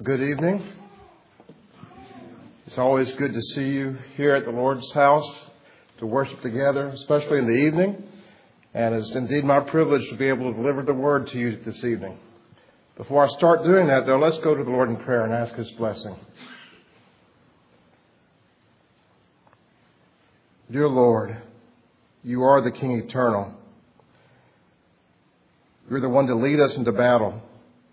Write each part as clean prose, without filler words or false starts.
Good evening. It's always good to see you here at the Lord's house to worship together, especially in the evening. And it's indeed my privilege to be able to deliver the word to you this evening. Before I start doing that, though, let's go to the Lord in prayer and ask His blessing. Dear Lord, You are the King eternal. You're the one to lead us into battle.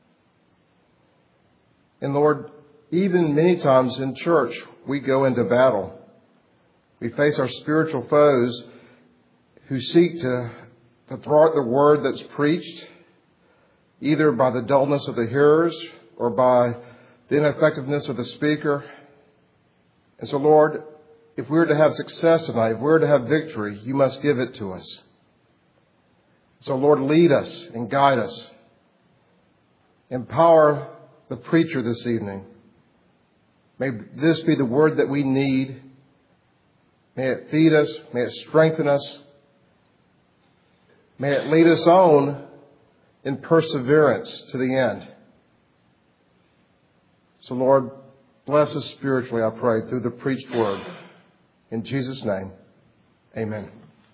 And Lord, even many times in church, we go into battle. We face our spiritual foes who seek to thwart the word that's preached, either by the dullness of the hearers or by the ineffectiveness of the speaker. And so, Lord, if we're to have success tonight, if we're to have victory, You must give it to us. So, Lord, lead us and guide us. Empower the preacher this evening. May this be the word that we need. May it feed us. May it strengthen us. May it lead us on in perseverance to the end. So, Lord, bless us spiritually, I pray, through the preached word. In Jesus' name, amen.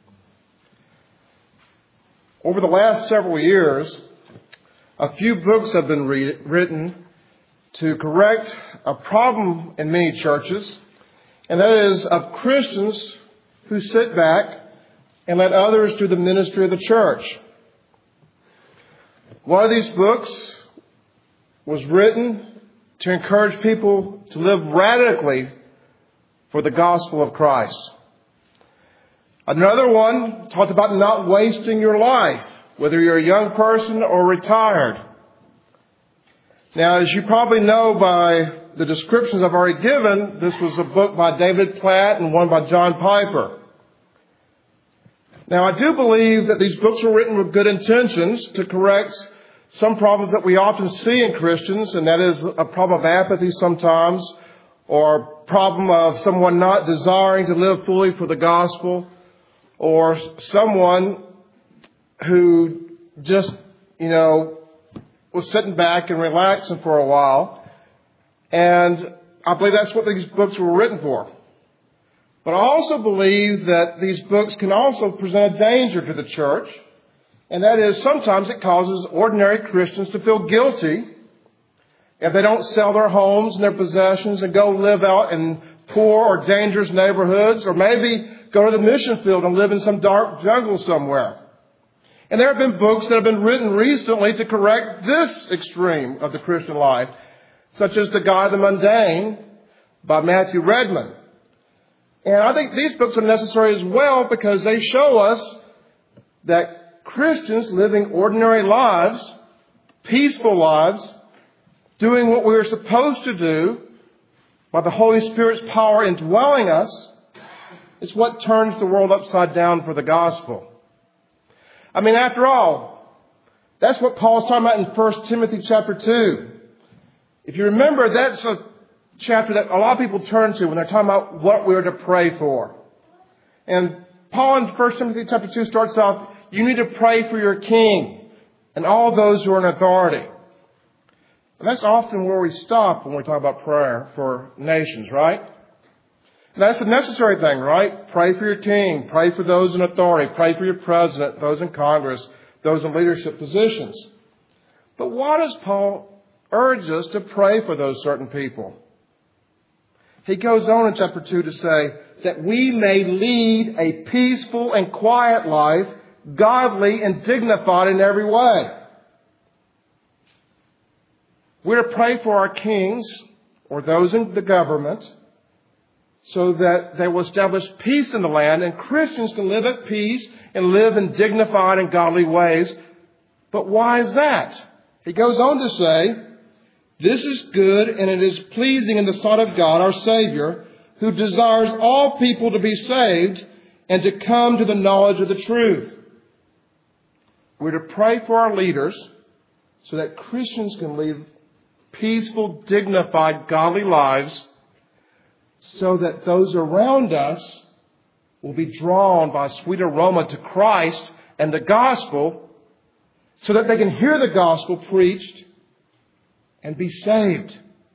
Over the last several years, a few books have been written to correct a problem in many churches, and that is of Christians who sit back and let others do the ministry of the church. One of these books was written to encourage people to live radically for the gospel of Christ. Another one talked about not wasting your life, whether you're a young person or retired. Now, as you probably know by the descriptions I've already given, this was a book by David Platt and one by John Piper. Now, I do believe that these books were written with good intentions to correct some problems that we often see in Christians, and that is a problem of apathy sometimes, or a problem of someone not desiring to live fully for the gospel, or someone who just, was sitting back and relaxing for a while. And I believe that's what these books were written for. But I also believe that these books can also present a danger to the church. And that is sometimes it causes ordinary Christians to feel guilty if they don't sell their homes and their possessions and go live out in poor or dangerous neighborhoods, or maybe go to the mission field and live in some dark jungle somewhere. And there have been books that have been written recently to correct this extreme of the Christian life, such as The God of the Mundane by Matthew Redman. And I think these books are necessary as well because they show us that Christians living ordinary lives, peaceful lives, doing what we are supposed to do by the Holy Spirit's power indwelling us, is what turns the world upside down for the gospel. I mean, after all, that's what Paul's talking about in 1 Timothy chapter 2. If you remember, that's a chapter that a lot of people turn to when they're talking about what we're to pray for. And Paul in 1 Timothy chapter 2 starts off, you need to pray for your king and all those who are in authority. And that's often where we stop when we talk about prayer for nations, right? That's a necessary thing, right? Pray for your king. Pray for those in authority. Pray for your president, those in Congress, those in leadership positions. But why does Paul urge us to pray for those certain people? He goes on in chapter 2 to say that we may lead a peaceful and quiet life, godly and dignified in every way. We're to pray for our kings or those in the government, so that they will establish peace in the land and Christians can live at peace and live in dignified and godly ways. But why is that? He goes on to say, this is good and it is pleasing in the sight of God, our Savior, who desires all people to be saved and to come to the knowledge of the truth. We're to pray for our leaders so that Christians can live peaceful, dignified, godly lives, so that those around us will be drawn by a sweet aroma to Christ and the gospel, so that they can hear the gospel preached and be saved.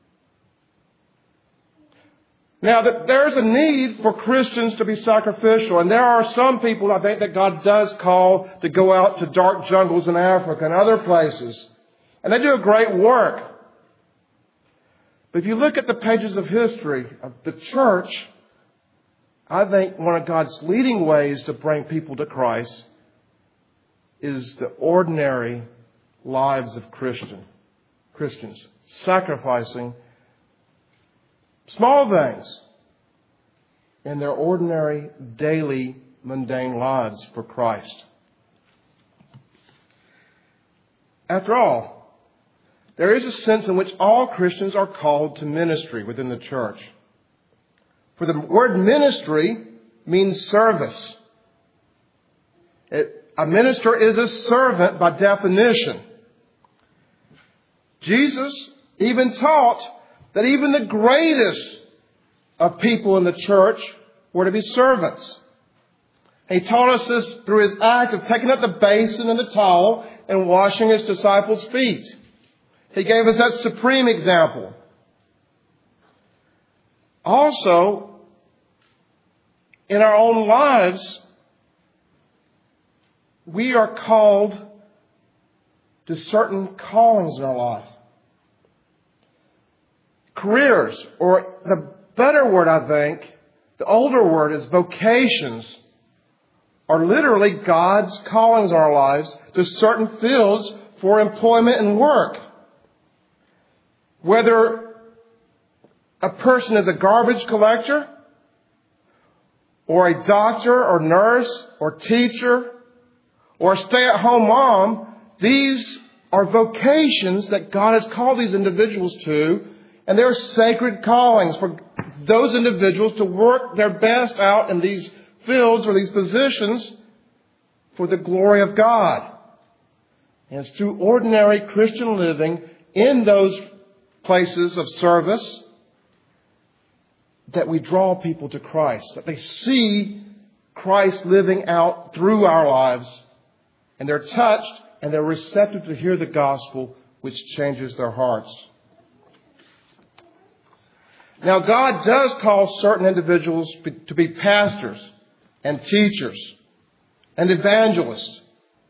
Now, there's a need for Christians to be sacrificial, and there are some people, I think, that God does call to go out to dark jungles in Africa and other places. And they do a great work. But if you look at the pages of history of the church, I think one of God's leading ways to bring people to Christ is the ordinary lives of Christians, sacrificing small things in their ordinary, daily, mundane lives for Christ. After all, there is a sense in which all Christians are called to ministry within the church. For the word ministry means service. A minister is a servant by definition. Jesus even taught that even the greatest of people in the church were to be servants. He taught us this through his act of taking up the basin and the towel and washing his disciples' feet. He gave us that supreme example. Also, in our own lives, we are called to certain callings in our life. Careers, or the better word, I think, the older word is vocations, are literally God's callings in our lives to certain fields for employment and work. Whether a person is a garbage collector, or a doctor, or nurse, or teacher, or a stay-at-home mom, these are vocations that God has called these individuals to, and they're sacred callings for those individuals to work their best out in these fields or these positions for the glory of God. And it's through ordinary Christian living in those places of service that we draw people to Christ, that they see Christ living out through our lives, and they're touched and they're receptive to hear the gospel, which changes their hearts. Now, God does call certain individuals to be pastors and teachers and evangelists.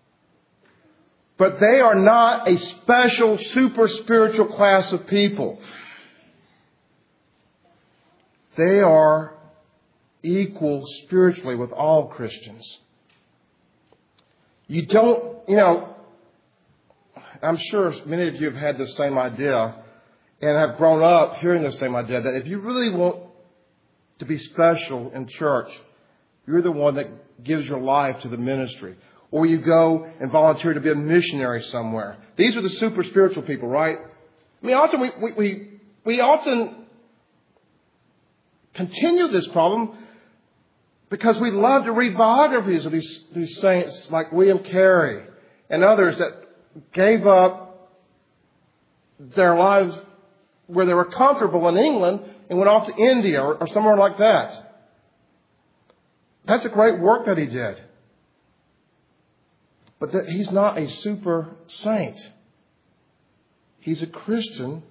But they are not a special, super spiritual class of people. They are equal spiritually with all Christians. You don't, I'm sure many of you have had the same idea and have grown up hearing the same idea, that if you really want to be special in church, you're the one that gives your life to the ministry. Or you go and volunteer to be a missionary somewhere. These are the super spiritual people, right? I mean, often we often continue this problem because we love to read biographies of these saints like William Carey and others that gave up their lives where they were comfortable in England and went off to India or somewhere like that. That's a great work that he did. But he's not a super saint. He's a Christian,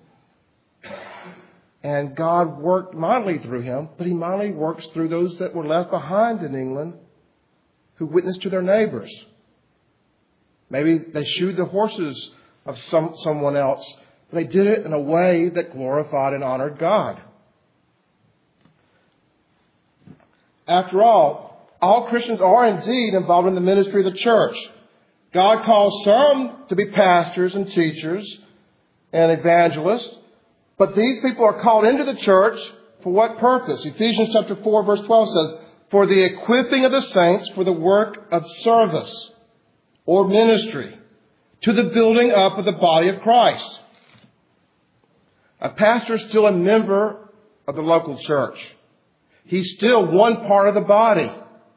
and God worked mightily through him, but he mightily works through those that were left behind in England who witnessed to their neighbors. Maybe they shoed the horses of someone else. They did it in a way that glorified and honored God. After all Christians are indeed involved in the ministry of the church. God calls some to be pastors and teachers and evangelists, but these people are called into the church for what purpose? Ephesians chapter 4, verse 12 says, for the equipping of the saints for the work of service or ministry, to the building up of the body of Christ. A pastor is still a member of the local church. He's still one part of the body.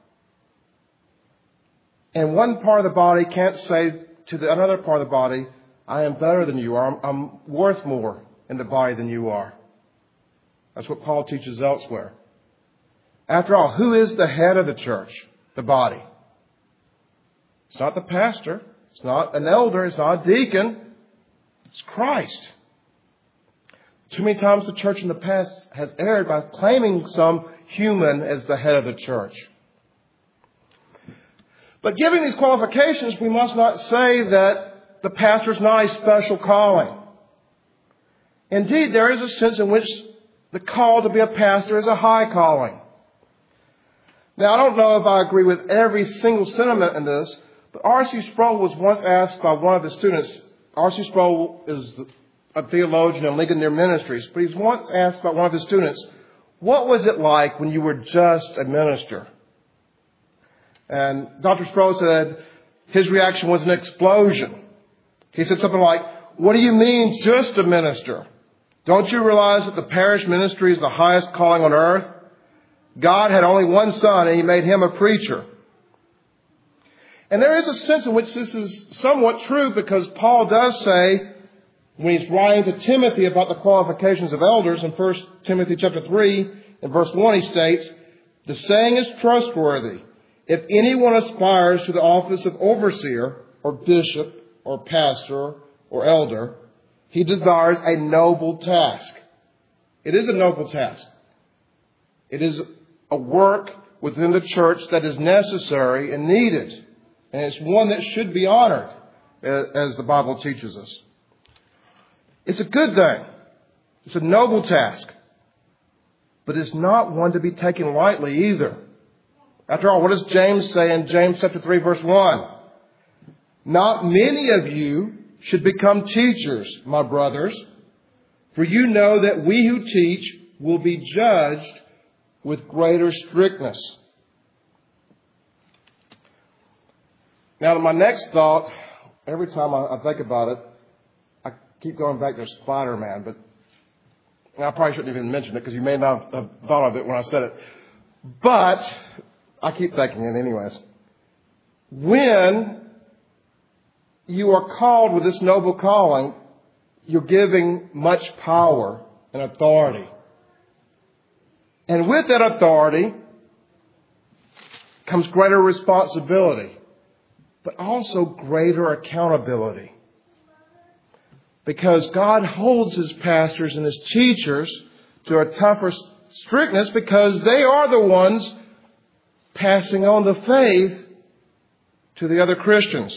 And one part of the body can't say to another part of the body, I am better than you are. I'm worth more in the body than you are. That's what Paul teaches elsewhere. After all, who is the head of the church, the body? It's not the pastor. It's not an elder. It's not a deacon. It's Christ. Too many times the church in the past has erred by claiming some human as the head of the church. But given these qualifications, we must not say that the pastor is not a special calling. Indeed, there is a sense in which the call to be a pastor is a high calling. Now, I don't know if I agree with every single sentiment in this, but R.C. Sproul was once asked by one of his students. R.C. Sproul is a theologian in Ligonier Ministries, but he's once asked by one of his students, what was it like when you were just a minister? And Dr. Sproul said his reaction was an explosion. He said something like, what do you mean just a minister? Don't you realize that the parish ministry is the highest calling on earth? God had only one son and he made him a preacher. And there is a sense in which this is somewhat true, because Paul does say, when he's writing to Timothy about the qualifications of elders, in 1 Timothy chapter 3, in verse 1, he states, the saying is trustworthy. If anyone aspires to the office of overseer or bishop or pastor or elder, he desires a noble task. It is a noble task. It is a work within the church that is necessary and needed. And it's one that should be honored, as the Bible teaches us. It's a good thing. It's a noble task. But it's not one to be taken lightly either. After all, what does James say in James chapter 3, verse 1? Not many of you should become teachers, my brothers, for you know that we who teach will be judged with greater strictness. Now, my next thought, every time I think about it, I keep going back to Spider-Man, but I probably shouldn't even mention it because you may not have thought of it when I said it. But I keep thinking it anyways. When you are called with this noble calling, you're giving much power and authority. And with that authority comes greater responsibility, but also greater accountability. Because God holds His pastors and His teachers to a tougher strictness, because they are the ones passing on the faith to the other Christians.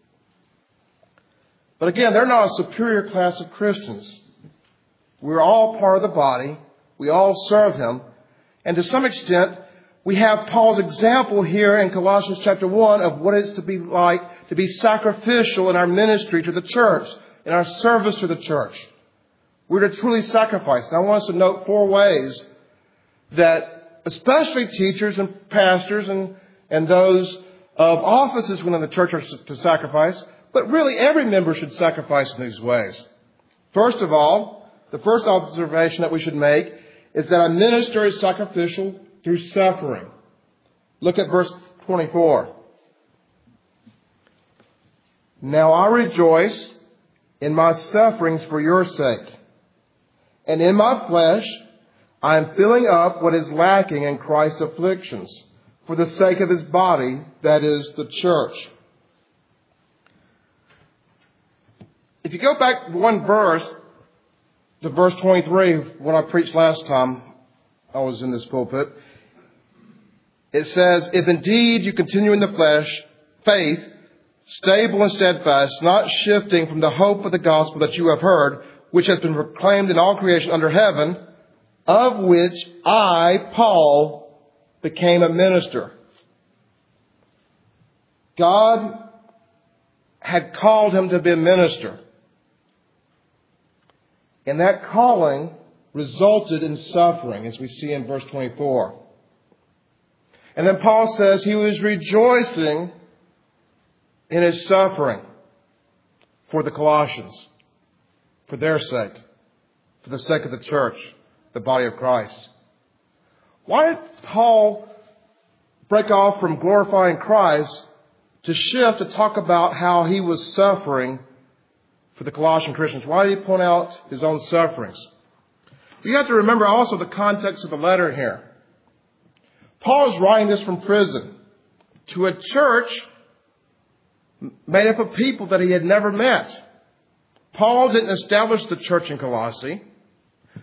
But again, they're not a superior class of Christians. We're all part of the body. We all serve Him. And to some extent, we have Paul's example here in Colossians chapter 1 of what it's to be like to be sacrificial in our ministry to the church, in our service to the church. We're to truly sacrifice. And I want us to note 4 ways that especially teachers and pastors and those of offices within the church are to sacrifice, but really every member should sacrifice in these ways. First of all, the first observation that we should make is that a minister is sacrificial through suffering. Look at verse 24. Now I rejoice in my sufferings for your sake, and in my flesh I am filling up what is lacking in Christ's afflictions for the sake of His body, that is the church. If you go back one verse to verse 23, when I preached last time I was in this pulpit, it says, if indeed you continue in the flesh, faith, stable and steadfast, not shifting from the hope of the gospel that you have heard, which has been proclaimed in all creation under heaven, of which I, Paul, became a minister. God had called him to be a minister. And that calling resulted in suffering, as we see in verse 24. And then Paul says he was rejoicing in his suffering for the Colossians, for their sake, for the sake of the church, the body of Christ. Why did Paul break off from glorifying Christ to shift to talk about how he was suffering for the Colossian Christians? Why did he point out his own sufferings? You have to remember also the context of the letter here. Paul is writing this from prison to a church made up of people that he had never met. Paul didn't establish the church in Colossae.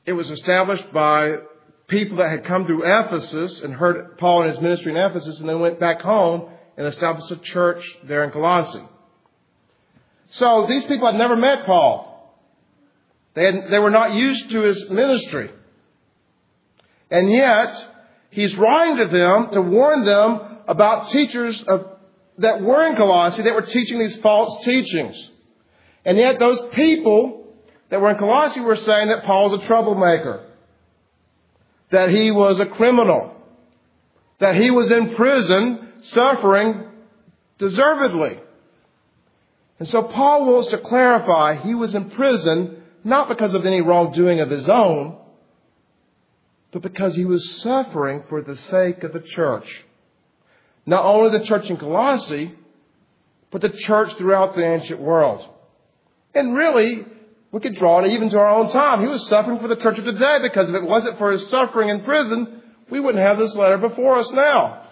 It was established by people that had come through Ephesus and heard Paul and his ministry in Ephesus, and then went back home and established a church there in Colossae. So these people had never met Paul. They were not used to his ministry. And yet, he's writing to them to warn them about teachers that were in Colossae that were teaching these false teachings. And yet those people that were in Colossae were saying that Paul was a troublemaker, that he was a criminal, that he was in prison suffering deservedly. And so Paul wants to clarify he was in prison not because of any wrongdoing of his own, but because he was suffering for the sake of the church. Not only the church in Colossae, but the church throughout the ancient world. And really, we could draw it even to our own time. He was suffering for the church of today, because if it wasn't for his suffering in prison, we wouldn't have this letter before us now.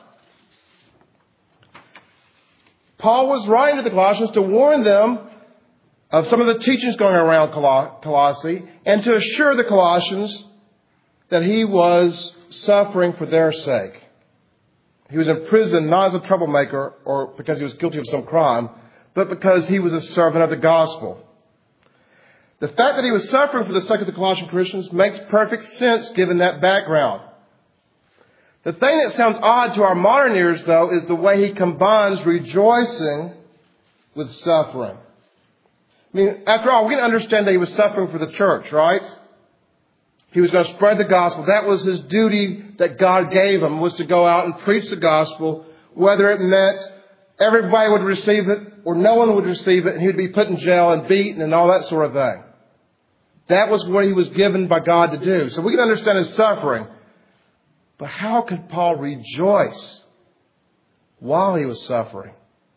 Paul was writing to the Colossians to warn them of some of the teachings going around Colossae, and to assure the Colossians that he was suffering for their sake. He was in prison not as a troublemaker or because he was guilty of some crime, but because he was a servant of the gospel. The fact that he was suffering for the sake of the Colossian Christians makes perfect sense given that background. The thing that sounds odd to our modern ears, though, is the way he combines rejoicing with suffering. I mean, after all, we can understand that he was suffering for the church, right? He was going to spread the gospel. That was his duty that God gave him, was to go out and preach the gospel, whether it meant everybody would receive it or no one would receive it, and he would be put in jail and beaten and all that sort of thing. That was what he was given by God to do. So we can understand his suffering. But how could Paul rejoice while he was suffering?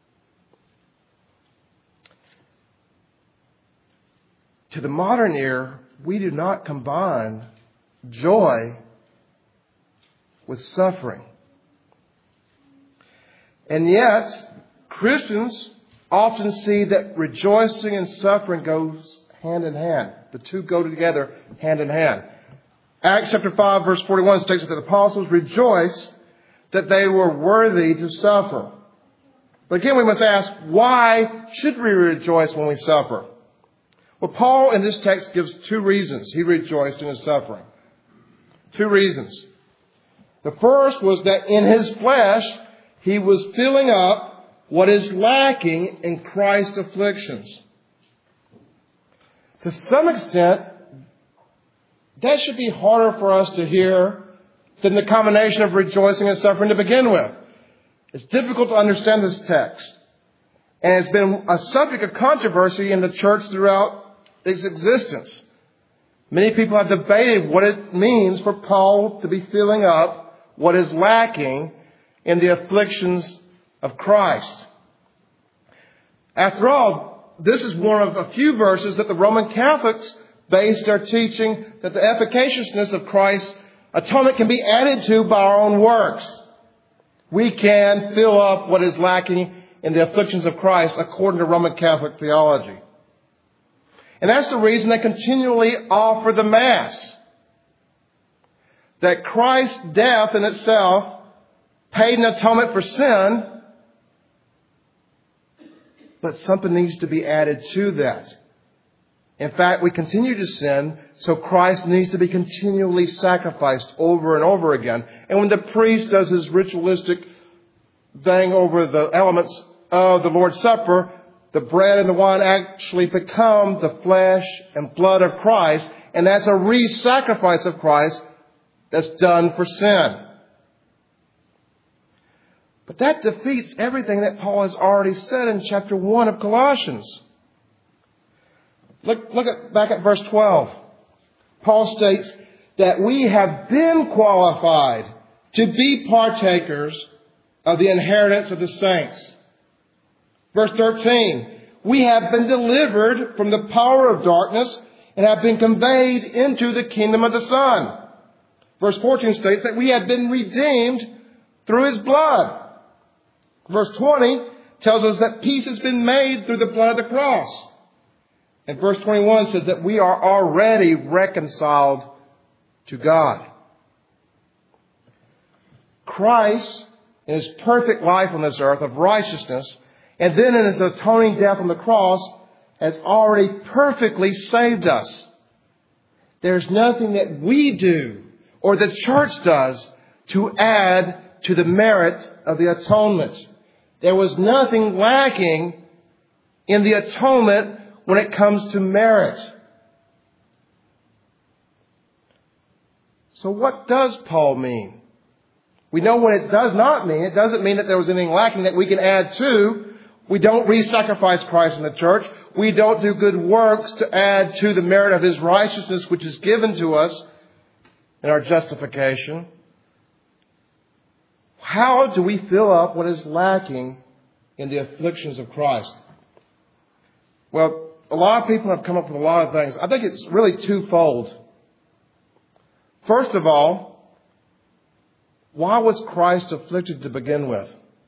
To the modern ear, we do not combine joy with suffering. And yet, Christians often see that rejoicing and suffering goes hand in hand. The two go together hand in hand. Acts chapter 5 verse 41 states that the apostles rejoiced that they were worthy to suffer. But again, we must ask, why should we rejoice when we suffer? Well, Paul in this text gives two reasons he rejoiced in his suffering. Two reasons. The first was that in his flesh, he was filling up what is lacking in Christ's afflictions. To some extent, that should be harder for us to hear than the combination of rejoicing and suffering to begin with. It's difficult to understand this text. And it's been a subject of controversy in the church throughout its existence. Many people have debated what it means for Paul to be filling up what is lacking in the afflictions of Christ. After all, this is one of a few verses that the Roman Catholics based their teaching that the efficaciousness of Christ's atonement can be added to by our own works. We can fill up what is lacking in the afflictions of Christ according to Roman Catholic theology. And that's the reason they continually offer the Mass. That Christ's death in itself paid an atonement for sin, but something needs to be added to that. In fact, we continue to sin, so Christ needs to be continually sacrificed over and over again. And when the priest does his ritualistic thing over the elements of the Lord's Supper, the bread and the wine actually become the flesh and blood of Christ, and that's a re-sacrifice of Christ that's done for sin. But that defeats everything that Paul has already said in chapter 1 of Colossians. Look back at verse 12. Paul states that we have been qualified to be partakers of the inheritance of the saints. Verse 13, we have been delivered from the power of darkness and have been conveyed into the kingdom of the Son. Verse 14 states that we have been redeemed through his blood. Verse 20 tells us that peace has been made through the blood of the cross. And verse 21 says that we are already reconciled to God. Christ, in His perfect life on this earth of righteousness, and then in His atoning death on the cross, has already perfectly saved us. There's nothing that we do or the church does to add to the merit of the atonement. There was nothing lacking in the atonement when it comes to merit. So what does Paul mean? We know what it does not mean. It doesn't mean that there was anything lacking that we can add to. We don't re-sacrifice Christ in the church. We don't do good works to add to the merit of His righteousness, which is given to us in our justification. How do we fill up what is lacking in the afflictions of Christ? Well, a lot of people have come up with a lot of things. I think it's really twofold. First of all, why was Christ afflicted to begin with?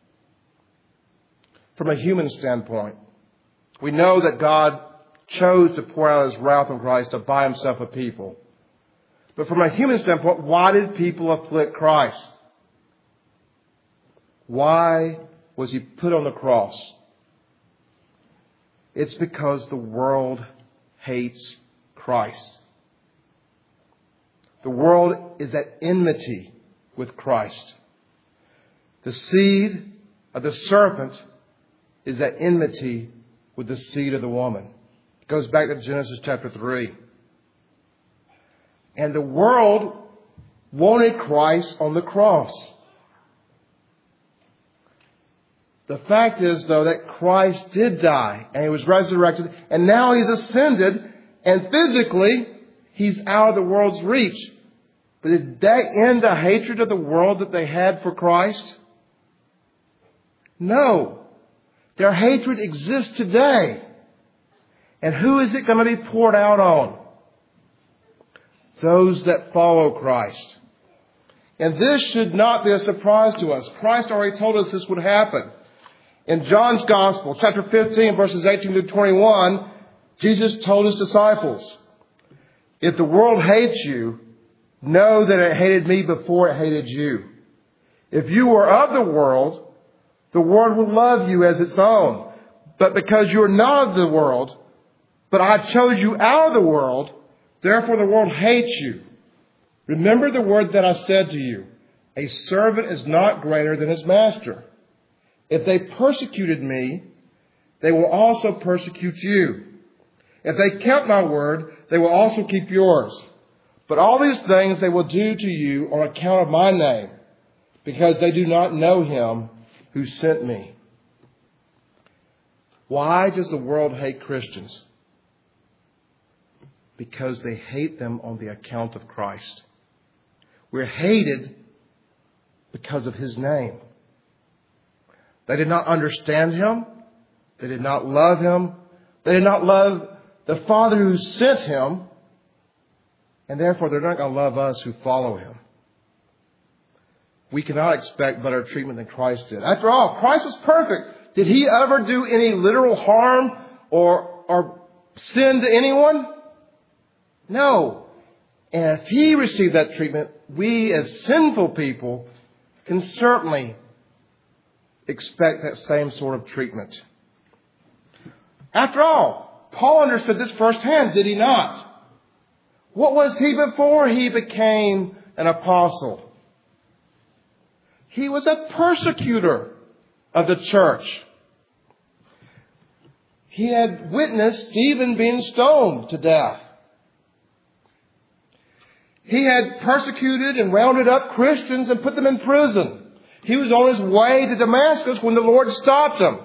From a human standpoint, we know that God chose to pour out His wrath on Christ to buy Himself a people. But from a human standpoint, why did people afflict Christ? Why was He put on the cross? It's because the world hates Christ. The world is at enmity with Christ. The seed of the serpent is at enmity with the seed of the woman. It goes back to Genesis chapter 3. And the world wanted Christ on the cross. The fact is, though, that Christ did die and He was resurrected and now He's ascended and physically He's out of the world's reach. But did that end the hatred of the world that they had for Christ? No. Their hatred exists today. And who is it going to be poured out on? Those that follow Christ. And this should not be a surprise to us. Christ already told us this would happen. In John's Gospel, chapter 15, verses 18 to 21, Jesus told His disciples, "If the world hates you, know that it hated me before it hated you. If you were of the world would love you as its own. But because you are not of the world, but I chose you out of the world, therefore the world hates you. Remember the word that I said to you, a servant is not greater than his master. If they persecuted me, they will also persecute you. If they kept my word, they will also keep yours. But all these things they will do to you on account of my name, because they do not know Him who sent me." Why does the world hate Christians? Because they hate them on the account of Christ. We're hated because of His name. They did not understand Him. They did not love Him. They did not love the Father who sent Him. And therefore, they're not going to love us who follow Him. We cannot expect better treatment than Christ did. After all, Christ was perfect. Did He ever do any literal harm or sin to anyone? No. And if He received that treatment, we as sinful people can certainly expect that same sort of treatment. After all, Paul understood this firsthand, did he not? What was he before he became an apostle? He was a persecutor of the church. He had witnessed Stephen being stoned to death. He had persecuted and rounded up Christians and put them in prison. He was on his way to Damascus when the Lord stopped him.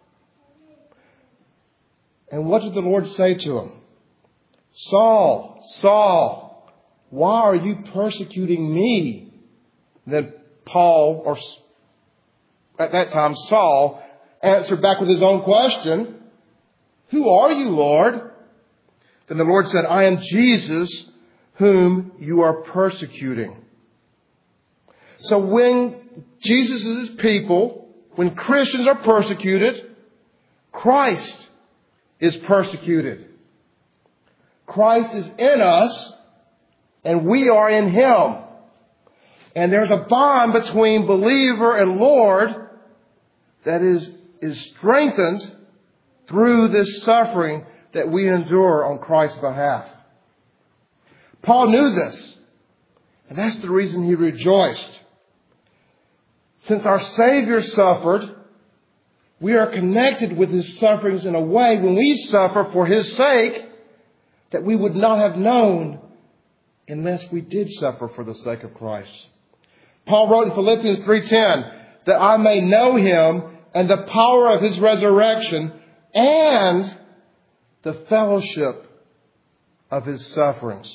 And what did the Lord say to him? "Saul, Saul, why are you persecuting me?" Then Paul, or at that time Saul, answered back with his own question, "Who are you, Lord?" Then the Lord said, "I am Jesus, whom you are persecuting." So when Jesus' people, when Christians are persecuted, Christ is persecuted. Christ is in us and we are in Him. And there's a bond between believer and Lord that is strengthened through this suffering that we endure on Christ's behalf. Paul knew this, and that's the reason he rejoiced. Since our Savior suffered, we are connected with His sufferings in a way when we suffer for His sake that we would not have known unless we did suffer for the sake of Christ. Paul wrote in Philippians 3:10, that I may know Him and the power of His resurrection and the fellowship of His sufferings.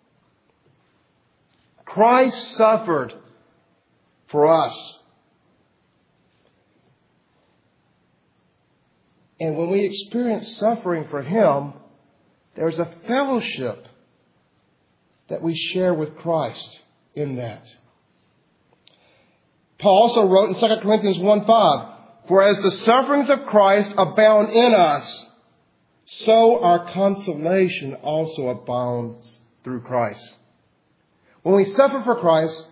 Christ suffered for us. And when we experience suffering for Him, there's a fellowship that we share with Christ in that. Paul also wrote in 2 Corinthians 1:5, for as the sufferings of Christ abound in us, so our consolation also abounds through Christ. When we suffer for Christ,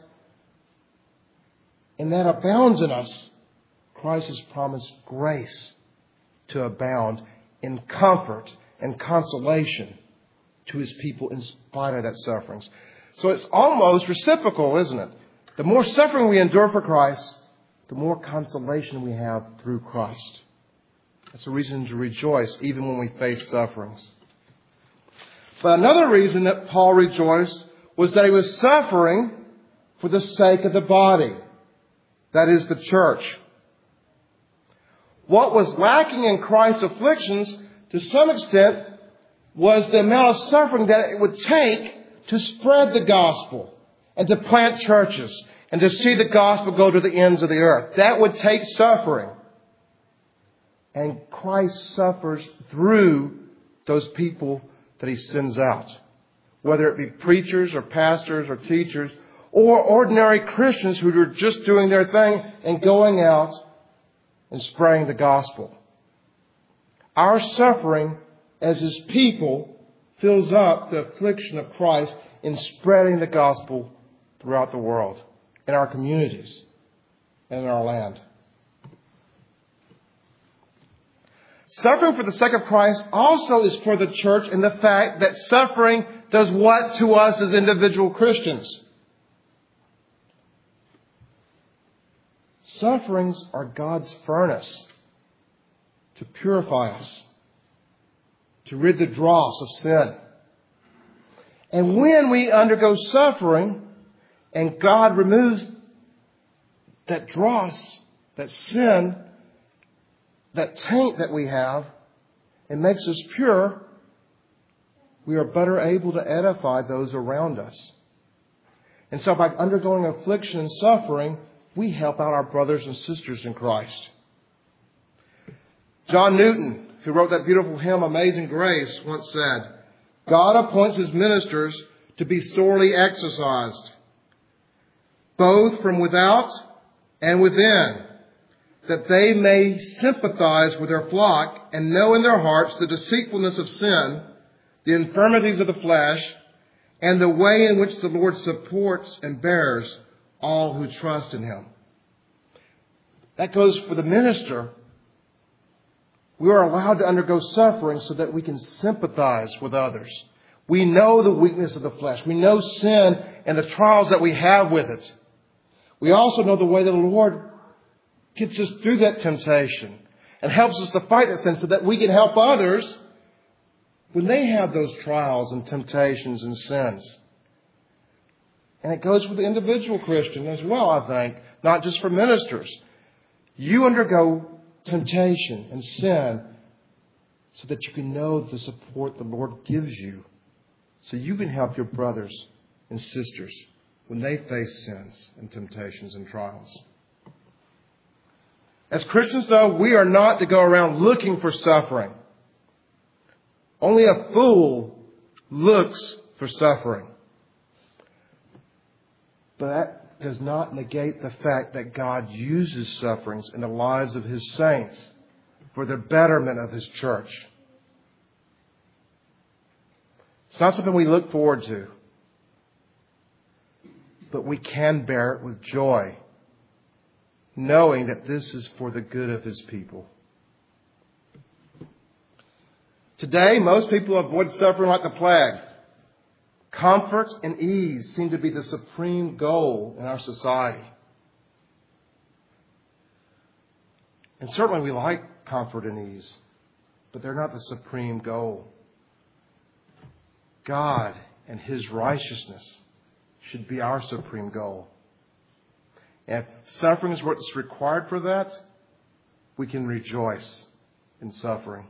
and that abounds in us, Christ has promised grace to abound in comfort and consolation to His people in spite of that sufferings. So it's almost reciprocal, isn't it? The more suffering we endure for Christ, the more consolation we have through Christ. That's a reason to rejoice even when we face sufferings. But another reason that Paul rejoiced was that he was suffering for the sake of the body. That is the church. What was lacking in Christ's afflictions, to some extent, was the amount of suffering that it would take to spread the gospel and to plant churches and to see the gospel go to the ends of the earth. That would take suffering. And Christ suffers through those people that He sends out, whether it be preachers or pastors or teachers or ordinary Christians who are just doing their thing and going out and spreading the gospel. Our suffering as His people fills up the affliction of Christ in spreading the gospel throughout the world, in our communities, and in our land. Suffering for the sake of Christ also is for the church in the fact that suffering does what to us as individual Christians? Sufferings are God's furnace to purify us, to rid the dross of sin. And when we undergo suffering and God removes that dross, that sin, that taint that we have, and makes us pure, we are better able to edify those around us. And so by undergoing affliction and suffering, we help out our brothers and sisters in Christ. John Newton, who wrote that beautiful hymn, Amazing Grace, once said, God appoints His ministers to be sorely exercised, both from without and within, that they may sympathize with their flock and know in their hearts the deceitfulness of sin, the infirmities of the flesh, and the way in which the Lord supports and bears all who trust in Him. That goes for the minister. We are allowed to undergo suffering so that we can sympathize with others. We know the weakness of the flesh. We know sin and the trials that we have with it. We also know the way that the Lord gets us through that temptation and helps us to fight that sin so that we can help others when they have those trials and temptations and sins. And it goes for the individual Christian as well, I think, not just for ministers. You undergo temptation and sin so that you can know the support the Lord gives you, so you can help your brothers and sisters when they face sins and temptations and trials. As Christians, though, we are not to go around looking for suffering. Only a fool looks for suffering. But that does not negate the fact that God uses sufferings in the lives of His saints for the betterment of His church. It's not something we look forward to. but we can bear it with joy, knowing that this is for the good of His people. Today, most people avoid suffering like the plague. Comfort and ease seem to be the supreme goal in our society. And certainly we like comfort and ease, but they're not the supreme goal. God and His righteousness should be our supreme goal. And if suffering is what's required for that, we can rejoice in suffering.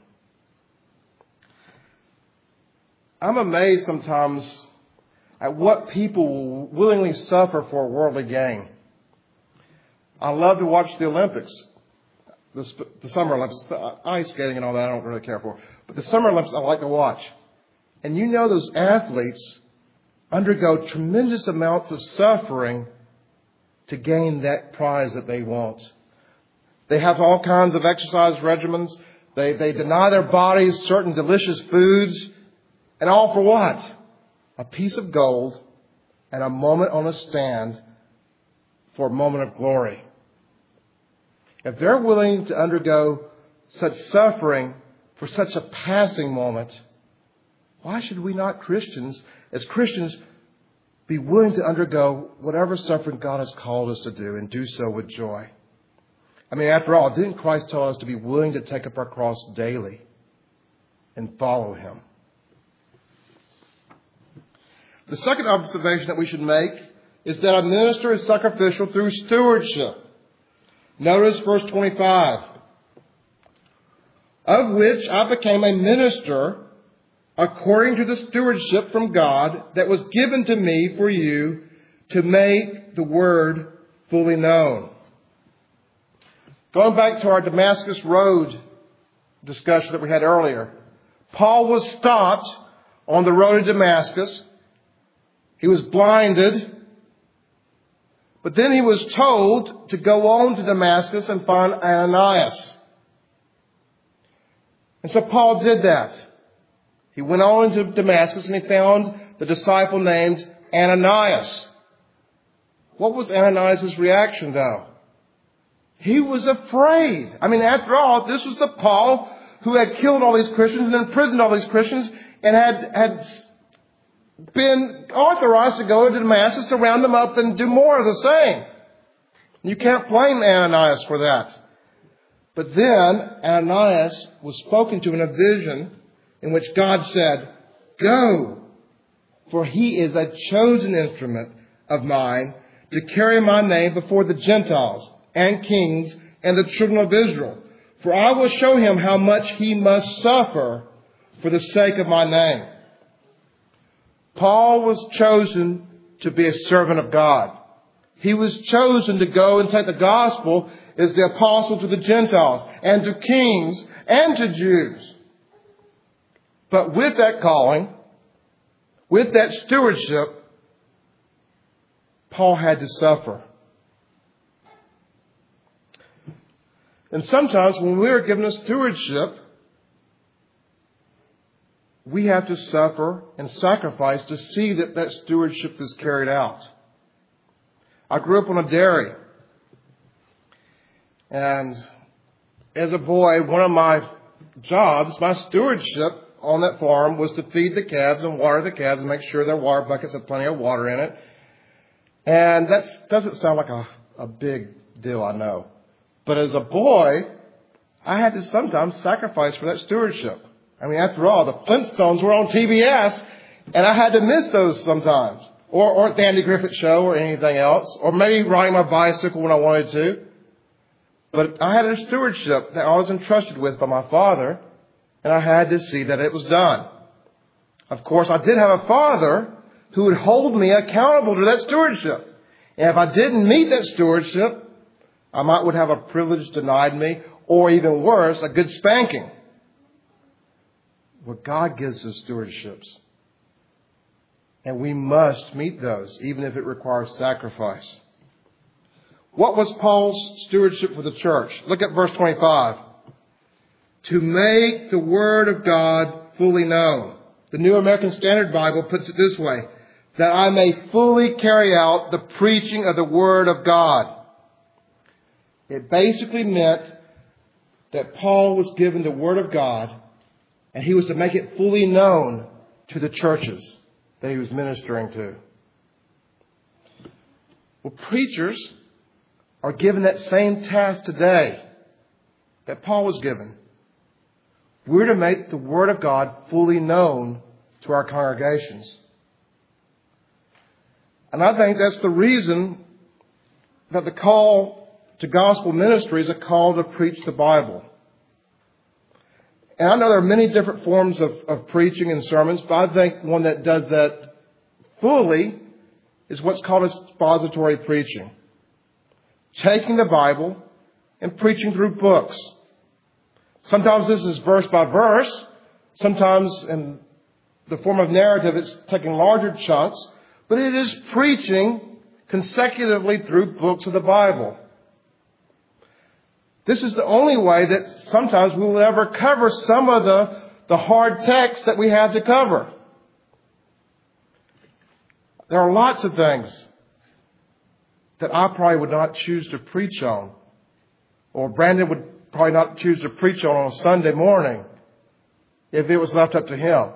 I'm amazed sometimes at what people will willingly suffer for worldly gain. I love to watch the Olympics, the Summer Olympics, the ice skating and all that I don't really care for. But the Summer Olympics I like to watch. And you know those athletes undergo tremendous amounts of suffering to gain that prize that they want. They have all kinds of exercise regimens. They deny their bodies certain delicious foods. And all for what? A piece of gold and a moment on a stand for a moment of glory. If they're willing to undergo such suffering for such a passing moment, why should we not, as Christians, be willing to undergo whatever suffering God has called us to do and do so with joy? I mean, after all, didn't Christ tell us to be willing to take up our cross daily and follow Him? The second observation that we should make is that a minister is sacrificial through stewardship. Notice verse 25. Of which I became a minister according to the stewardship from God that was given to me for you to make the word fully known. Going back to our Damascus Road discussion that we had earlier, Paul was stopped on the road to Damascus. He was blinded, but then he was told to go on to Damascus and find Ananias. And so Paul did that. He went on to Damascus and he found the disciple named Ananias. What was Ananias' reaction, though? He was afraid. I mean, after all, this was the Paul who had killed all these Christians and imprisoned all these Christians and had been authorized to go to Damascus to round them up and do more of the same. You can't blame Ananias for that. But then Ananias was spoken to in a vision in which God said, "Go, for he is a chosen instrument of mine to carry my name before the Gentiles and kings and the children of Israel. For I will show him how much he must suffer for the sake of my name." Paul was chosen to be a servant of God. He was chosen to go and take the gospel as the apostle to the Gentiles and to kings and to Jews. But with that calling, with that stewardship, Paul had to suffer. And sometimes when we are given a stewardship, we have to suffer and sacrifice to see that that stewardship is carried out. I grew up on a dairy. And as a boy, one of my jobs, my stewardship on that farm was to feed the calves and water the calves and make sure their water buckets had plenty of water in it. And that doesn't sound like a big deal, I know. But as a boy, I had to sometimes sacrifice for that stewardship. I mean, after all, the Flintstones were on TBS, and I had to miss those sometimes. Or the Andy Griffith Show or anything else. Or maybe riding my bicycle when I wanted to. But I had a stewardship that I was entrusted with by my father, and I had to see that it was done. Of course, I did have a father who would hold me accountable to that stewardship. And if I didn't meet that stewardship, I would have a privilege denied me, or even worse, a good spanking. Well, God gives us stewardships. And we must meet those, even if it requires sacrifice. What was Paul's stewardship for the church? Look at verse 25. To make the word of God fully known. The New American Standard Bible puts it this way. that I may fully carry out the preaching of the Word of God. It basically meant that Paul was given the Word of God, and he was to make it fully known to the churches that he was ministering to. Well, preachers are given that same task today that Paul was given. We're to make the Word of God fully known to our congregations. And I think that's the reason that the call to gospel ministry is a call to preach the Bible. And I know there are many different forms of preaching and sermons, but I think one that does that fully is what's called expository preaching. Taking the Bible and preaching through books. Sometimes this is verse by verse. Sometimes in the form of narrative, it's taking larger chunks. But it is preaching consecutively through books of the Bible. This is the only way that sometimes we will ever cover some of the hard text that we have to cover. There are lots of things that I probably would not choose to preach on, or Brandon would probably not choose to preach on a Sunday morning if it was left up to him.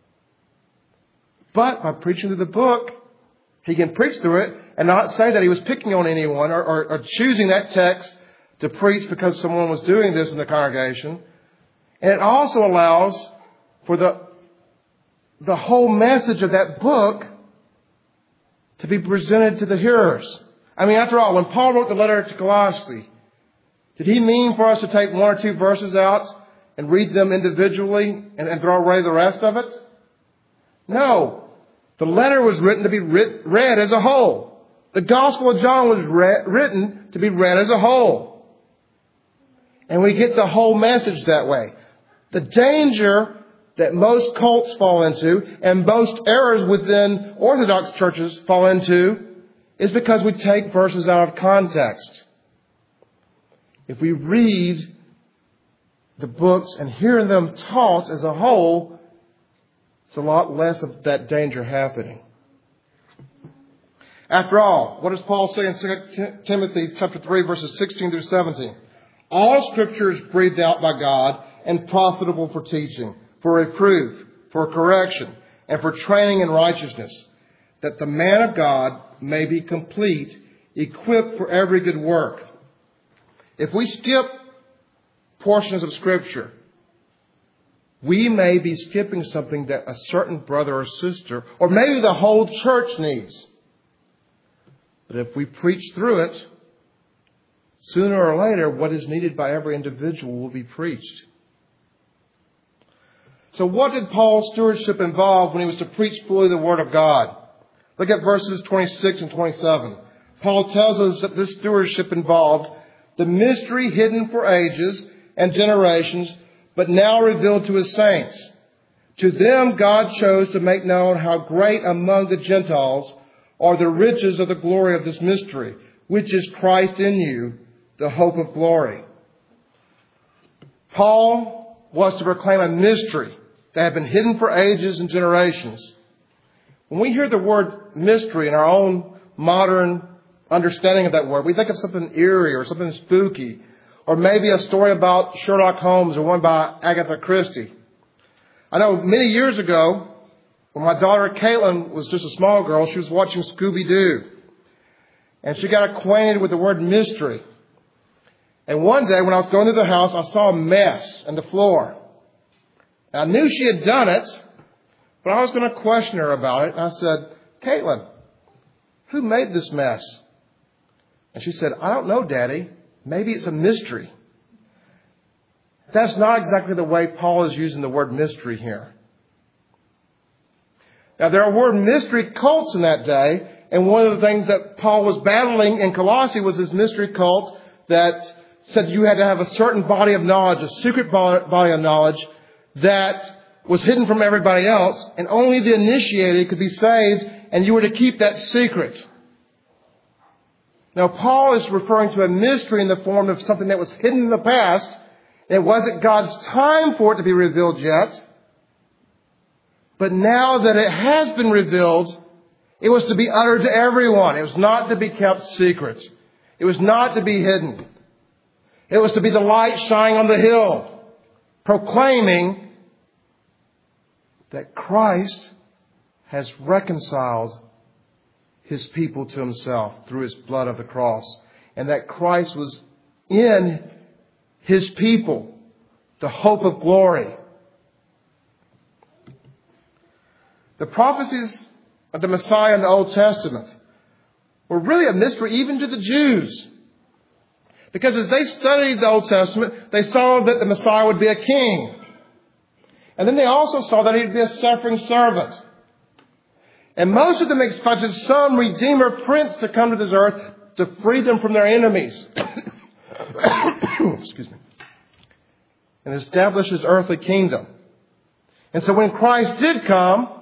But by preaching through the book, he can preach through it and not say that he was picking on anyone or choosing that text to preach because someone was doing this in the congregation. And it also allows for the whole message of that book to be presented to the hearers. I mean, after all, when Paul wrote the letter to Colossae, did he mean for us to take one or two verses out and read them individually and throw away the rest of it? No. The letter was written to be read as a whole. The Gospel of John was written to be read as a whole. And we get the whole message that way. The danger that most cults fall into and most errors within Orthodox churches fall into is because we take verses out of context. If we read the books and hear them taught as a whole, it's a lot less of that danger happening. After all, what does Paul say in 2 Timothy chapter 3, verses 16 through 17? All Scripture is breathed out by God and profitable for teaching, for reproof, for correction, and for training in righteousness, that the man of God may be complete, equipped for every good work. If we skip portions of Scripture, we may be skipping something that a certain brother or sister, or maybe the whole church needs. But if we preach through it, sooner or later, what is needed by every individual will be preached. So what did Paul's stewardship involve when he was to preach fully the Word of God? Look at verses 26 and 27. Paul tells us that this stewardship involved the mystery hidden for ages and generations, but now revealed to His saints. To them God chose to make known how great among the Gentiles are the riches of the glory of this mystery, which is Christ in you, the hope of glory. Paul was to proclaim a mystery that had been hidden for ages and generations. When we hear the word mystery in our own modern understanding of that word, we think of something eerie or something spooky, or maybe a story about Sherlock Holmes or one by Agatha Christie. I know many years ago, when my daughter Caitlin was just a small girl, she was watching Scooby-Doo. And she got acquainted with the word mystery. And one day when I was going through the house, I saw a mess on the floor. I knew she had done it, but I was going to question her about it. And I said, Caitlin, who made this mess? And she said, I don't know, Daddy. Maybe it's a mystery. That's not exactly the way Paul is using the word mystery here. Now, there were mystery cults in that day. And one of the things that Paul was battling in Colossae was this mystery cult that said you had to have a certain body of knowledge, a secret body of knowledge that was hidden from everybody else, and only the initiated could be saved, and you were to keep that secret. Now, Paul is referring to a mystery in the form of something that was hidden in the past. It wasn't God's time for it to be revealed yet. But now that it has been revealed, It was to be uttered to everyone. It was not to be kept secret. It was not to be hidden. It was to be the light shining on the hill, proclaiming that Christ has reconciled His people to Himself through His blood of the cross, and that Christ was in His people, the hope of glory. The prophecies of the Messiah in the Old Testament were really a mystery even to the Jews. Because as they studied the Old Testament, they saw that the Messiah would be a king. And then they also saw that He'd be a suffering servant. And most of them expected some Redeemer Prince to come to this earth to free them from their enemies. Excuse me. And establish His earthly kingdom. And so when Christ did come,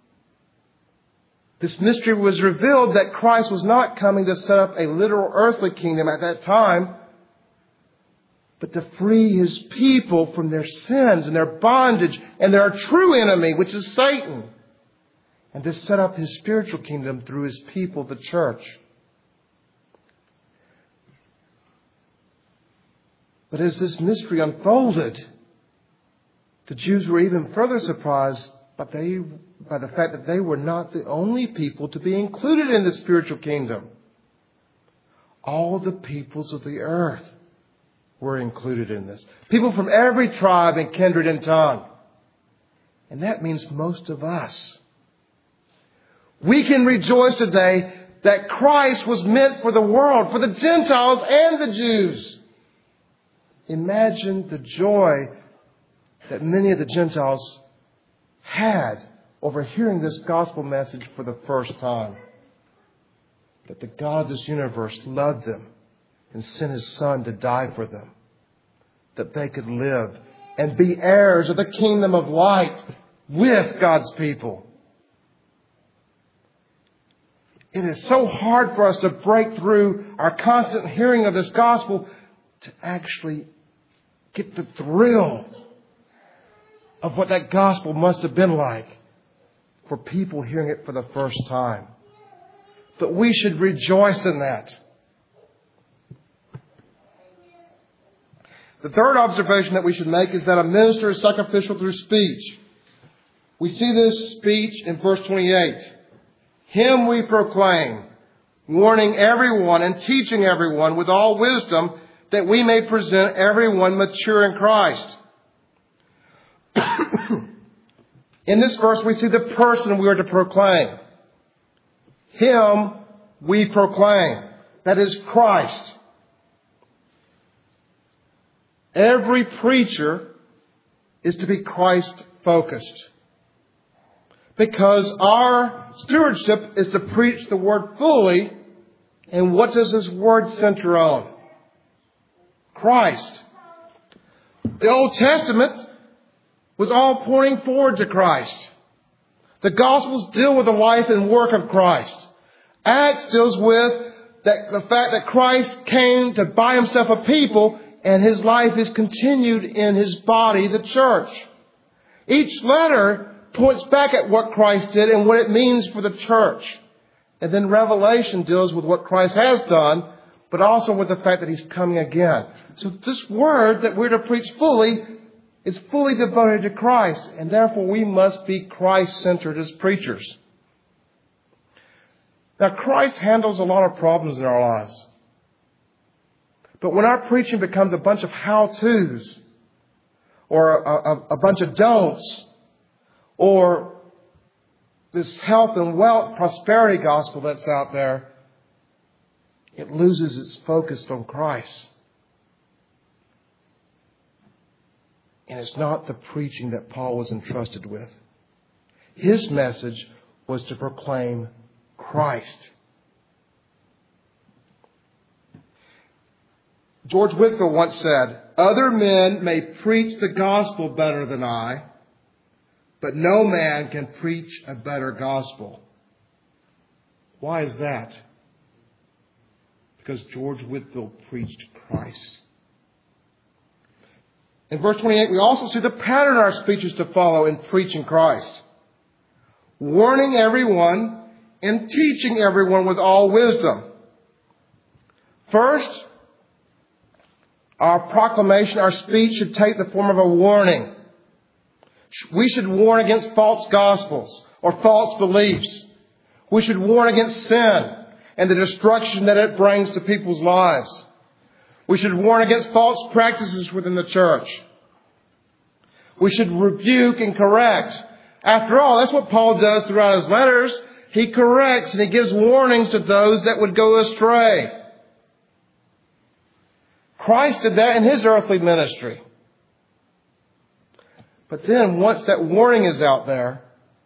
this mystery was revealed that Christ was not coming to set up a literal earthly kingdom at that time, but to free His people from their sins and their bondage and their true enemy, which is Satan, and to set up His spiritual kingdom through His people, the church. But as this mystery unfolded, the Jews were even further surprised by the fact that they were not the only people to be included in the spiritual kingdom. All the peoples of the earth were included in this. People from every tribe and kindred and tongue. And that means most of us. We can rejoice today that Christ was meant for the world, for the Gentiles and the Jews. Imagine the joy that many of the Gentiles had over hearing this gospel message for the first time. That the God of this universe loved them and sent His Son to die for them. That they could live and be heirs of the kingdom of light with God's people. It is so hard for us to break through our constant hearing of this gospel to actually get the thrill of what that gospel must have been like for people hearing it for the first time. But we should rejoice in that. The third observation that we should make is that a minister is sacrificial through speech. We see this speech in verse 28. Him we proclaim, warning everyone and teaching everyone with all wisdom, that we may present everyone mature in Christ. In this verse, we see the person we are to proclaim. Him we proclaim. That is Christ. Every preacher is to be Christ-focused. Because our stewardship is to preach the Word fully. And what does this Word center on? Christ. The Old Testament was all pointing forward to Christ. The Gospels deal with the life and work of Christ. Acts deals with the fact that Christ came to buy Himself a people, and His life is continued in His body, the church. Each letter points back at what Christ did and what it means for the church. And then Revelation deals with what Christ has done, but also with the fact that He's coming again. So this word that we're to preach fully is fully devoted to Christ, and therefore we must be Christ-centered as preachers. Now, Christ handles a lot of problems in our lives. But when our preaching becomes a bunch of how-tos, or a bunch of don'ts, or this health and wealth prosperity gospel that's out there, it loses its focus on Christ. And it's not the preaching that Paul was entrusted with. His message was to proclaim Christ. George Whitefield once said, "Other men may preach the gospel better than I, but no man can preach a better gospel." Why is that? Because George Whitefield preached Christ. In verse 28, we also see the pattern our speech is to follow in preaching Christ. Warning everyone in teaching everyone with all wisdom. First, our proclamation, our speech should take the form of a warning. We should warn against false gospels or false beliefs. We should warn against sin and the destruction that it brings to people's lives. We should warn against false practices within the church. We should rebuke and correct. After all, that's what Paul does throughout his letters. He corrects and he gives warnings to those that would go astray. Christ did that in his earthly ministry. But then once that warning is out there,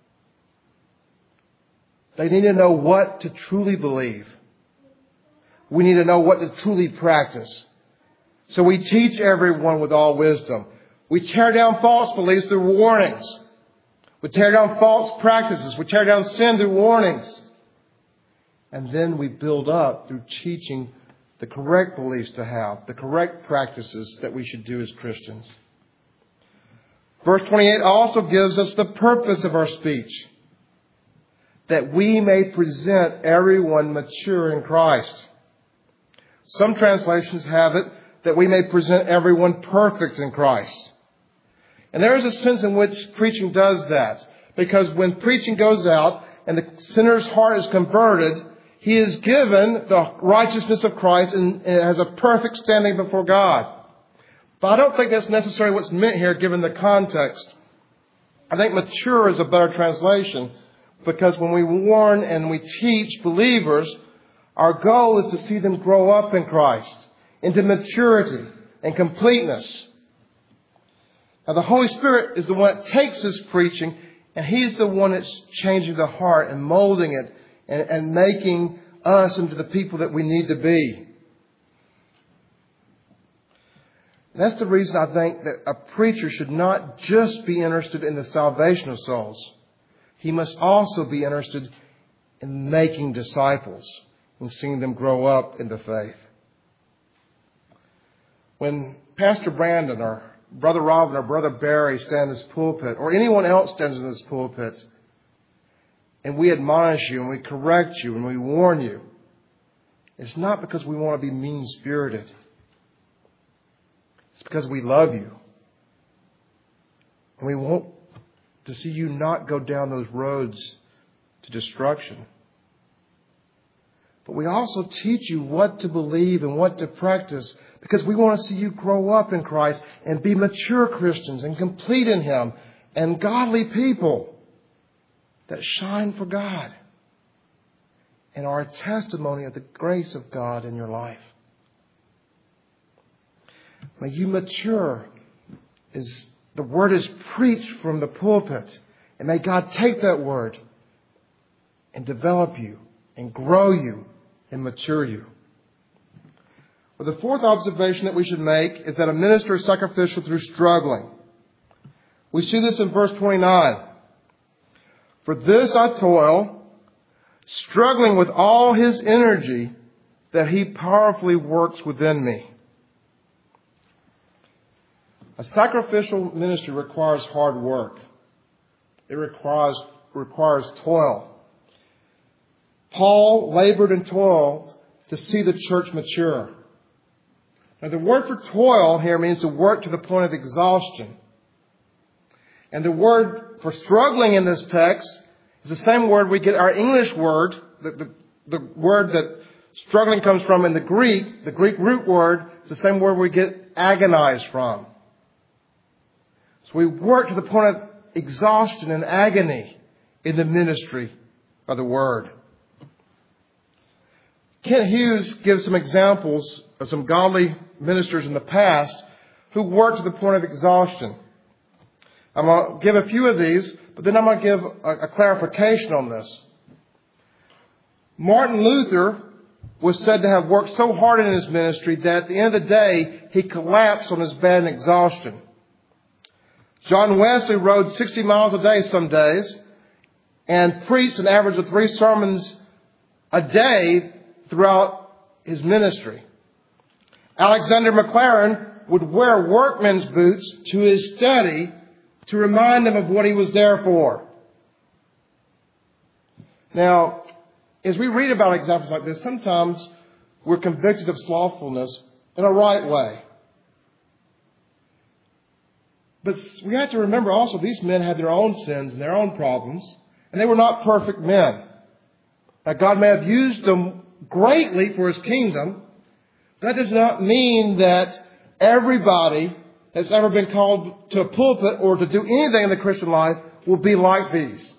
they need to know what to truly believe. We need to know what to truly practice. So we teach everyone with all wisdom. We tear down false beliefs through warnings. We tear down false practices. We tear down sin through warnings. And then we build up through teaching the correct beliefs to have, the correct practices that we should do as Christians. Verse 28 also gives us the purpose of our speech, that we may present everyone mature in Christ. Some translations have it that we may present everyone perfect in Christ. And there is a sense in which preaching does that, because when preaching goes out and the sinner's heart is converted, he is given the righteousness of Christ and has a perfect standing before God. But I don't think that's necessarily what's meant here given the context. I think mature is a better translation, because when we warn and we teach believers, our goal is to see them grow up in Christ into maturity and completeness. Now the Holy Spirit is the one that takes this preaching, and He's the one that's changing the heart and molding it and making us into the people that we need to be. That's the reason I think that a preacher should not just be interested in the salvation of souls. He must also be interested in making disciples and seeing them grow up in the faith. When Pastor Brandon or Brother Robin or Brother Barry stand in this pulpit, or anyone else stands in this pulpit, and we admonish you and we correct you and we warn you, it's not because we want to be mean-spirited. It's because we love you. And we want to see you not go down those roads to destruction. But we also teach you what to believe and what to practice, because we want to see you grow up in Christ and be mature Christians and complete in Him and godly people that shine for God and are a testimony of the grace of God in your life. May you mature as the Word is preached from the pulpit. And may God take that Word and develop you and grow you and mature you. Well, the fourth observation that we should make is that a minister is sacrificial through struggling. We see this in verse 29. For this I toil, struggling with all His energy that He powerfully works within me. A sacrificial ministry requires hard work. It requires toil. Paul labored and toiled to see the church mature. Now, the word for toil here means to work to the point of exhaustion. And the word for struggling in this text is the same word we get our English word, the word that struggling comes from in the Greek root word, is the same word we get agonize from. So we work to the point of exhaustion and agony in the ministry of the Word. Kent Hughes gives some examples of some godly ministers in the past who worked to the point of exhaustion. I'm going to give a few of these, but then I'm going to give a clarification on this. Martin Luther was said to have worked so hard in his ministry that at the end of the day, he collapsed on his bed in exhaustion. John Wesley rode 60 miles a day some days and preached an average of 3 sermons a day throughout his ministry. Alexander McLaren would wear workman's boots to his study to remind him of what he was there for. Now, as we read about examples like this, sometimes we're convicted of slothfulness in a right way. But we have to remember also these men had their own sins and their own problems, and they were not perfect men. Now, God may have used them greatly for His kingdom. That does not mean that everybody that's ever been called to a pulpit or to do anything in the Christian life will be like these.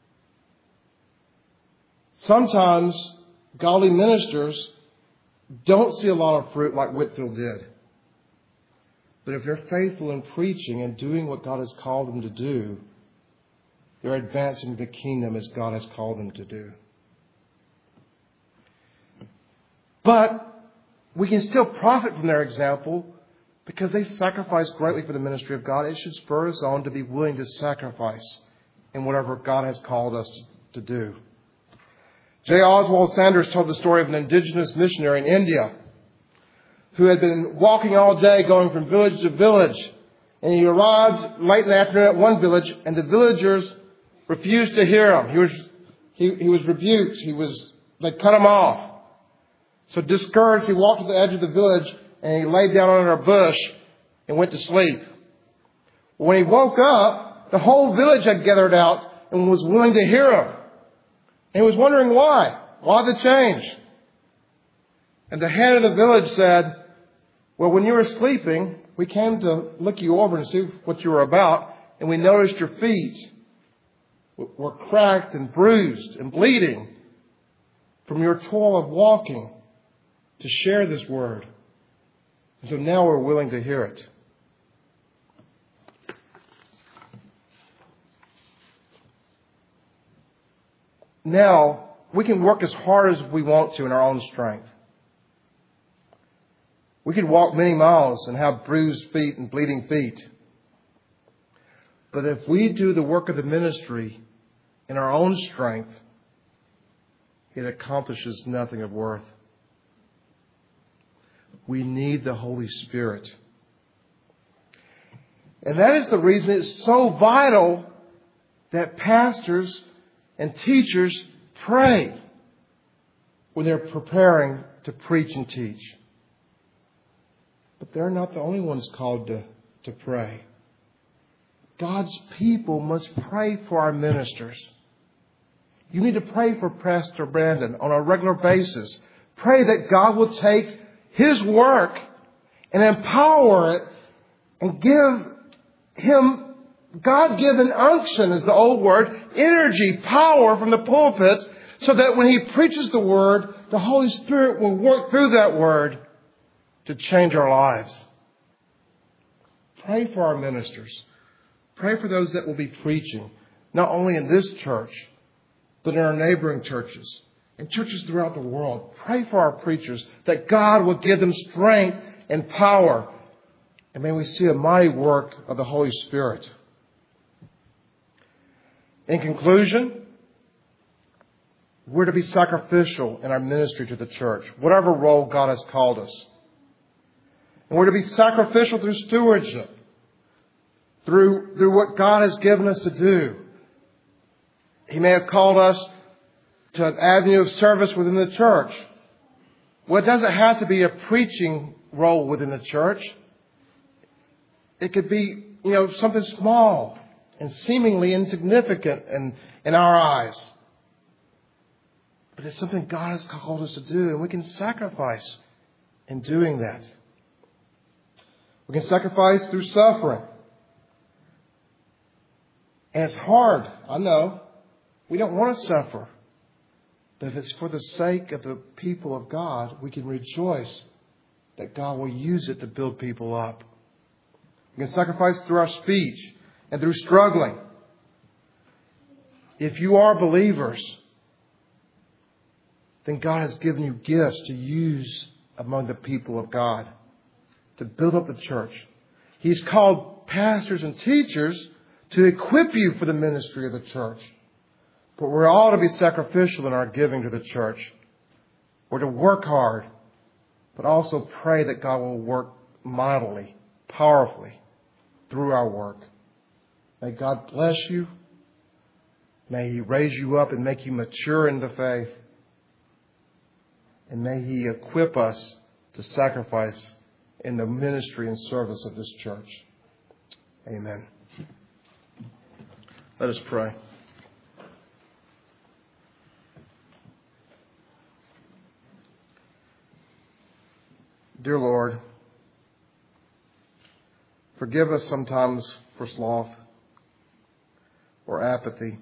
Sometimes godly ministers don't see a lot of fruit like Whitefield did. But if they're faithful in preaching and doing what God has called them to do, they're advancing the kingdom as God has called them to do. But we can still profit from their example because they sacrificed greatly for the ministry of God. It should spur us on to be willing to sacrifice in whatever God has called us to do. J. Oswald Sanders told the story of an indigenous missionary in India who had been walking all day going from village to village. And he arrived late in the afternoon at one village, and the villagers refused to hear him. He was rebuked. They cut him off. So discouraged, he walked to the edge of the village and he laid down under a bush and went to sleep. When he woke up, the whole village had gathered out and was willing to hear him. And he was wondering why. Why the change? And the head of the village said, well, when you were sleeping, we came to look you over and see what you were about, and we noticed your feet were cracked and bruised and bleeding from your toil of walking to share this word. And so now we're willing to hear it. Now, we can work as hard as we want to in our own strength. We could walk many miles and have bruised feet and bleeding feet. But if we do the work of the ministry in our own strength, it accomplishes nothing of worth. We need the Holy Spirit. And that is the reason it's so vital that pastors and teachers pray when they're preparing to preach and teach. But they're not the only ones called to pray. God's people must pray for our ministers. You need to pray for Pastor Brandon on a regular basis. Pray that God will take His work and empower it and give him God-given unction, is the old word, energy, power from the pulpit, so that when he preaches the word, the Holy Spirit will work through that word to change our lives. Pray for our ministers. Pray for those that will be preaching, not only in this church, but in our neighboring churches and churches throughout the world. Pray for our preachers that God will give them strength and power. And may we see a mighty work of the Holy Spirit. In conclusion, we're to be sacrificial in our ministry to the church, whatever role God has called us. And we're to be sacrificial through stewardship, through what God has given us to do. He may have called us to an avenue of service within the church. Well, it doesn't have to be a preaching role within the church. It could be, something small and seemingly insignificant in our eyes. But it's something God has called us to do, and we can sacrifice in doing that. We can sacrifice through suffering. And it's hard, I know. We don't want to suffer. But if it's for the sake of the people of God, we can rejoice that God will use it to build people up. We can sacrifice through our speech and through struggling. If you are believers, then God has given you gifts to use among the people of God to build up the church. He's called pastors and teachers to equip you for the ministry of the church. But we're all to be sacrificial in our giving to the church. We're to work hard, but also pray that God will work mightily, powerfully through our work. May God bless you. May He raise you up and make you mature in the faith. And may He equip us to sacrifice in the ministry and service of this church. Amen. Let us pray. Dear Lord, forgive us sometimes for sloth or apathy,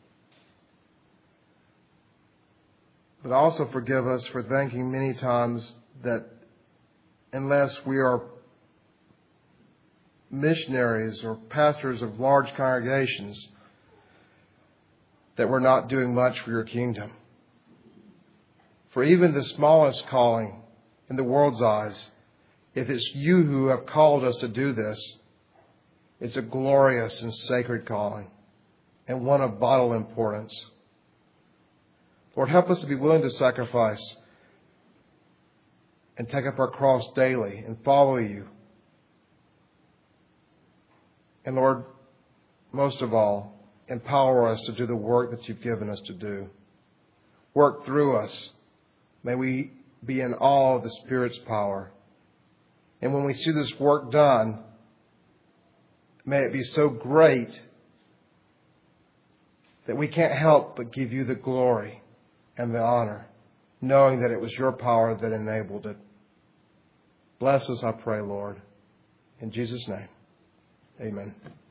but also forgive us for thinking many times that unless we are missionaries or pastors of large congregations, that we're not doing much for your kingdom. For even the smallest calling in the world's eyes, if it's you who have called us to do this, it's a glorious and sacred calling and one of vital importance. Lord, help us to be willing to sacrifice and take up our cross daily and follow you. And Lord, most of all, empower us to do the work that you've given us to do. Work through us. May we be in awe of the Spirit's power. And when we see this work done, may it be so great that we can't help but give you the glory and the honor, knowing that it was your power that enabled it. Bless us, I pray, Lord. In Jesus' name, amen.